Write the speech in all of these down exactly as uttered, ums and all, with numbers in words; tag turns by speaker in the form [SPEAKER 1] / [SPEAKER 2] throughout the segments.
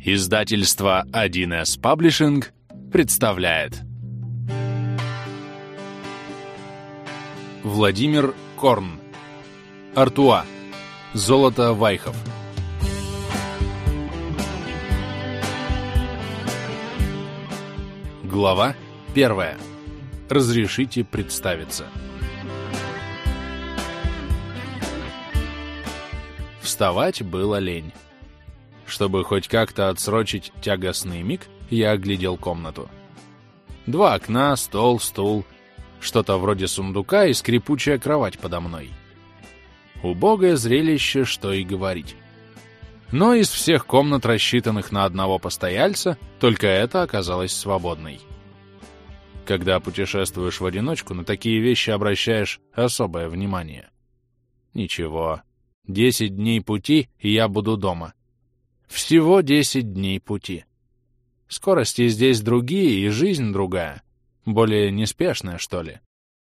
[SPEAKER 1] Издательство один эс Publishing представляет Владимир Корн. Артуа. Золото Вайхов. Глава первая. Разрешите представиться. Вставать было лень. Чтобы хоть как-то отсрочить тягостный миг, я оглядел комнату. Два окна, стол, стул, что-то вроде сундука и скрипучая кровать подо мной. Убогое зрелище, что и говорить. Но из всех комнат, рассчитанных на одного постояльца, только эта оказалась свободной. Когда путешествуешь в одиночку, на такие вещи обращаешь особое внимание. Ничего, десять дней пути, и я буду дома. Всего десять дней пути. Скорости здесь другие, и жизнь другая. Более неспешная, что ли.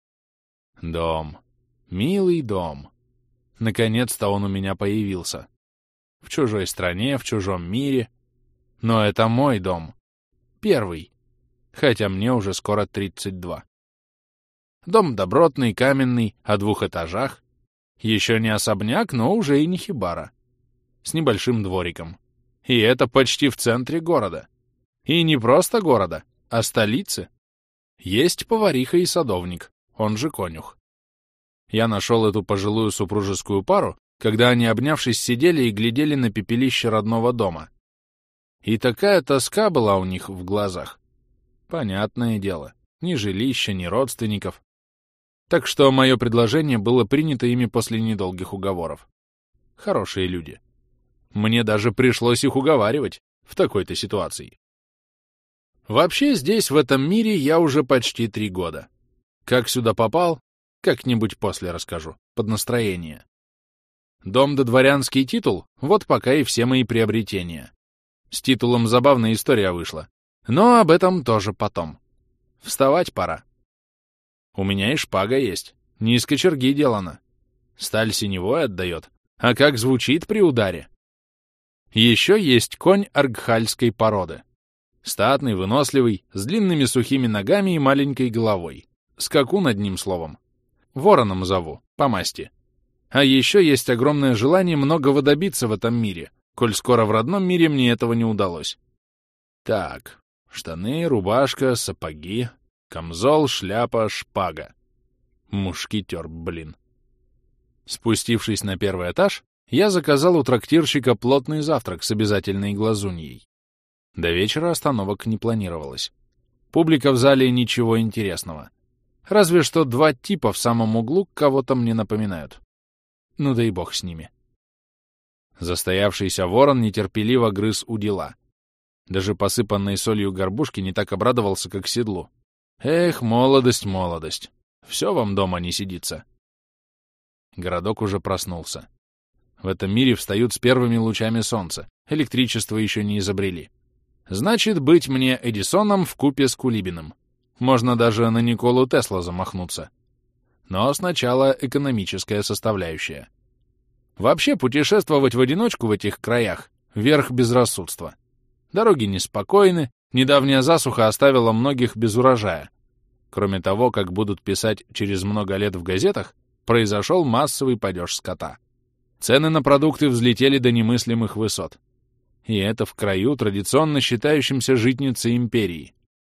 [SPEAKER 1] Дом. Милый дом. Наконец-то он у меня появился. В чужой стране, в чужом мире. Но это мой дом. Первый. Хотя мне уже скоро тридцать два. Дом добротный, каменный, о двух этажах. Еще не особняк, но уже и не хибара. С небольшим двориком. И это почти в центре города. И не просто города, а столицы. Есть повариха и садовник, он же конюх. Я нашел эту пожилую супружескую пару, когда они, обнявшись, сидели и глядели на пепелище родного дома. И такая тоска была у них в глазах. Понятное дело, ни жилища, ни родственников. Так что мое предложение было принято ими после недолгих уговоров. Хорошие люди. Мне даже пришлось их уговаривать в такой-то ситуации. Вообще здесь, в этом мире, я уже почти три года. Как сюда попал, как-нибудь после расскажу, под настроение. Дом да дворянский титул — вот пока и все мои приобретения. С титулом забавная история вышла, но об этом тоже потом. Вставать пора. У меня и шпага есть, не из кочерги делана. Сталь синевой отдает, а как звучит при ударе. Еще есть конь аргхальской породы. Статный, выносливый, с длинными сухими ногами и маленькой головой. Скакун, одним словом. Вороном зову, по масти. А еще есть огромное желание многого добиться в этом мире, коль скоро в родном мире мне этого не удалось. Так, штаны, рубашка, сапоги, камзол, шляпа, шпага. Мушкетер, блин. Спустившись на первый этаж, я заказал у трактирщика плотный завтрак с обязательной глазуньей. До вечера остановок не планировалось. Публика в зале ничего интересного. Разве что два типа в самом углу кого-то мне напоминают. Ну да и бог с ними. Застоявшийся ворон нетерпеливо грыз удила. Даже посыпанной солью горбушки не так обрадовался, как седлу. Эх, молодость, молодость. Все вам дома не сидится. Городок уже проснулся. В этом мире встают с первыми лучами солнца. Электричество еще не изобрели. Значит, быть мне Эдисоном вкупе с Кулибиным. Можно даже на Николу Теслу замахнуться. Но сначала экономическая составляющая. Вообще, путешествовать в одиночку в этих краях — верх безрассудства. Дороги неспокойны, недавняя засуха оставила многих без урожая. Кроме того, как будут писать через много лет в газетах, произошел массовый падеж скота. Цены на продукты взлетели до немыслимых высот. И это в краю, традиционно считающемся житницей империи.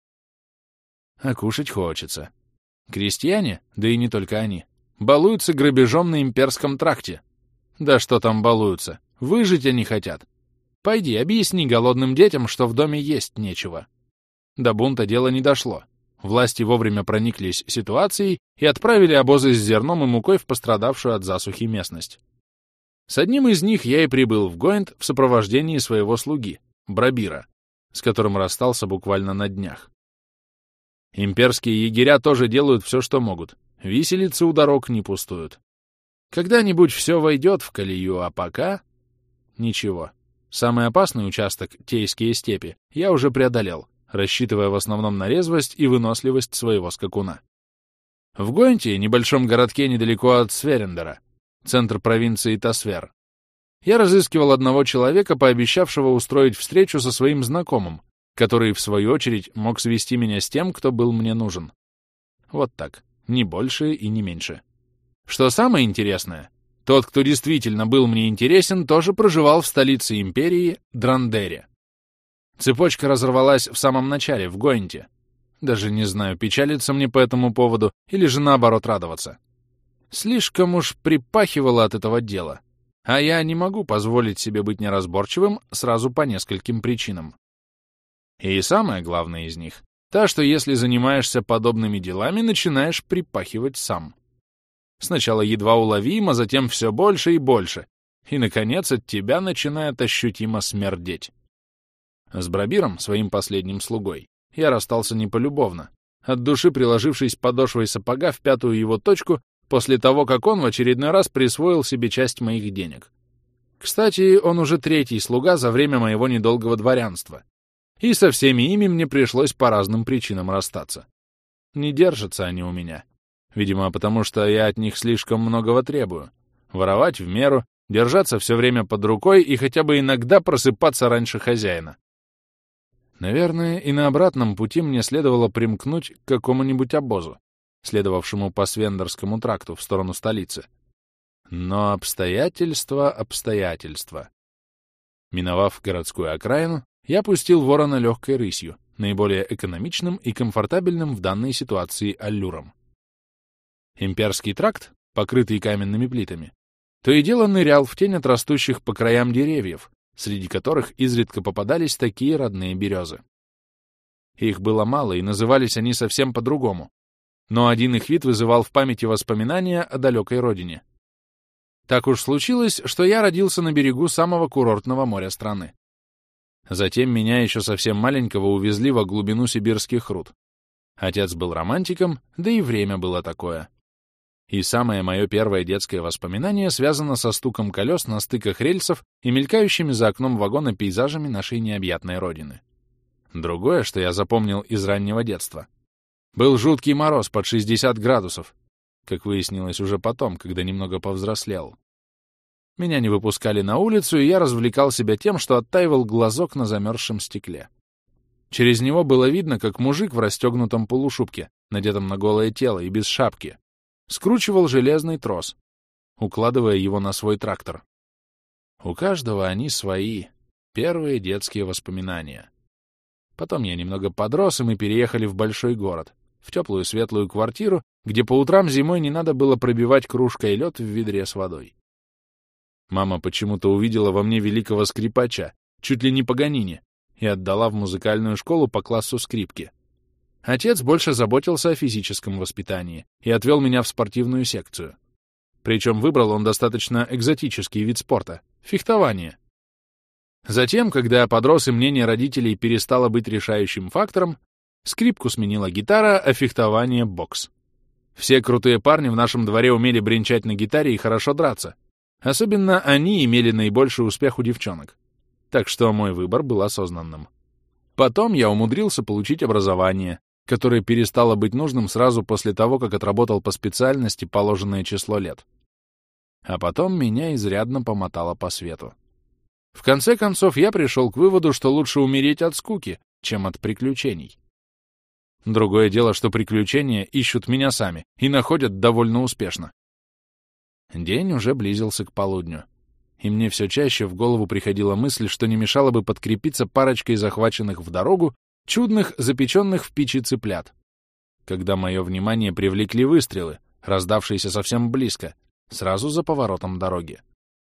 [SPEAKER 1] А кушать хочется. Крестьяне, да и не только они, балуются грабежом на имперском тракте. Да что там балуются, выжить они хотят. Пойди, объясни голодным детям, что в доме есть нечего. До бунта дело не дошло. Власти вовремя прониклись ситуацией и отправили обозы с зерном и мукой в пострадавшую от засухи местность. С одним из них я и прибыл в Гойнт в сопровождении своего слуги, Брабира, с которым расстался буквально на днях. Имперские егеря тоже делают все, что могут. Виселицы у дорог не пустуют. Когда-нибудь все войдет в колею, а пока... Ничего. Самый опасный участок, Тейские степи, я уже преодолел, рассчитывая в основном на резвость и выносливость своего скакуна. В Гойнте, небольшом городке недалеко от Сверендера, центр провинции Тасвер, я разыскивал одного человека, пообещавшего устроить встречу со своим знакомым, который, в свою очередь, мог свести меня с тем, кто был мне нужен. Вот так, ни больше и не меньше. Что самое интересное, тот, кто действительно был мне интересен, тоже проживал в столице империи, Драндере. Цепочка разорвалась в самом начале, в Гойнте. Даже не знаю, печалиться мне по этому поводу или же наоборот радоваться. Слишком уж припахивало от этого дела, а я не могу позволить себе быть неразборчивым сразу по нескольким причинам. И самое главное из них — та, что если занимаешься подобными делами, начинаешь припахивать сам. Сначала едва уловимо, затем все больше и больше, и, наконец, от тебя начинает ощутимо смердеть. С Брабиром, своим последним слугой, я расстался не полюбовно, от души приложившись подошвой сапога в пятую его точку после того, как он в очередной раз присвоил себе часть моих денег. Кстати, он уже третий слуга за время моего недолгого дворянства, и со всеми ими мне пришлось по разным причинам расстаться. Не держатся они у меня. Видимо, потому что я от них слишком многого требую. Воровать в меру, держаться все время под рукой и хотя бы иногда просыпаться раньше хозяина. Наверное, и на обратном пути мне следовало примкнуть к какому-нибудь обозу, следовавшему по Свендерскому тракту в сторону столицы. Но обстоятельства, обстоятельства. Миновав городскую окраину, я пустил ворона легкой рысью, наиболее экономичным и комфортабельным в данной ситуации аллюром. Имперский тракт, покрытый каменными плитами, то и дело нырял в тень от растущих по краям деревьев, среди которых изредка попадались такие родные березы. Их было мало, и назывались они совсем по-другому, но один их вид вызывал в памяти воспоминания о далекой родине. Так уж случилось, что я родился на берегу самого курортного моря страны. Затем меня еще совсем маленького увезли во глубину сибирских руд. Отец был романтиком, да и время было такое. И самое мое первое детское воспоминание связано со стуком колес на стыках рельсов и мелькающими за окном вагона пейзажами нашей необъятной родины. Другое, что я запомнил из раннего детства. Был жуткий мороз под шестьдесят градусов, как выяснилось уже потом, когда немного повзрослел. Меня не выпускали на улицу, и я развлекал себя тем, что оттаивал глазок на замерзшем стекле. Через него было видно, как мужик в расстегнутом полушубке, надетом на голое тело и без шапки, скручивал железный трос, укладывая его на свой трактор. У каждого они свои, первые детские воспоминания. Потом я немного подрос, и мы переехали в большой город, в теплую светлую квартиру, где по утрам зимой не надо было пробивать кружкой лед в ведре с водой. Мама почему-то увидела во мне великого скрипача, чуть ли не Паганини, и отдала в музыкальную школу по классу скрипки. Отец больше заботился о физическом воспитании и отвел меня в спортивную секцию. Причем выбрал он достаточно экзотический вид спорта — фехтование. Затем, когда я подрос и мнение родителей перестало быть решающим фактором, скрипку сменила гитара, а фехтование — бокс. Все крутые парни в нашем дворе умели бренчать на гитаре и хорошо драться. Особенно они имели наибольший успех у девчонок. Так что мой выбор был осознанным. Потом я умудрился получить образование, которое перестало быть нужным сразу после того, как отработал по специальности положенное число лет. А потом меня изрядно помотало по свету. В конце концов, я пришел к выводу, что лучше умереть от скуки, чем от приключений. Другое дело, что приключения ищут меня сами и находят довольно успешно. День уже близился к полудню, и мне все чаще в голову приходила мысль, что не мешало бы подкрепиться парочкой захваченных в дорогу чудных, запеченных в печи цыплят, когда мое внимание привлекли выстрелы, раздавшиеся совсем близко, сразу за поворотом дороги.